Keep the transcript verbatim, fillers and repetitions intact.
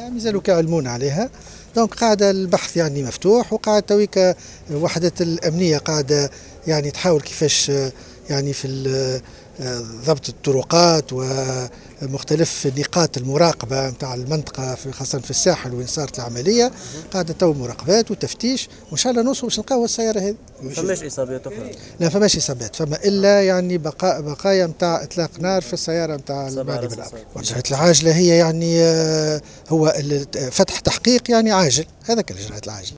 مازالوا كيعلمون عليها. دونك قاعده البحث يعني مفتوح، وقاعد تويك وحده الامنيه قاعده يعني تحاول كيفاش يعني في ضبط الطرقات ومختلف نقاط المراقبة نتاع المنطقة في خاصة في الساحل وين صارت العملية، قاعدة تو مراقبات وتفتيش، وإن شاء الله نوصل باش نلقاو السيارة هذه. ما فماش إصابات أخرى؟ لا فماش إصابات، فما إلا يعني بقاء بقايا نتاع إطلاق نار في السيارة نتاع المعني بالأمر. والإجراءات العاجلة هي يعني هو فتح تحقيق يعني عاجل، هذاك الإجراءات العاجلة.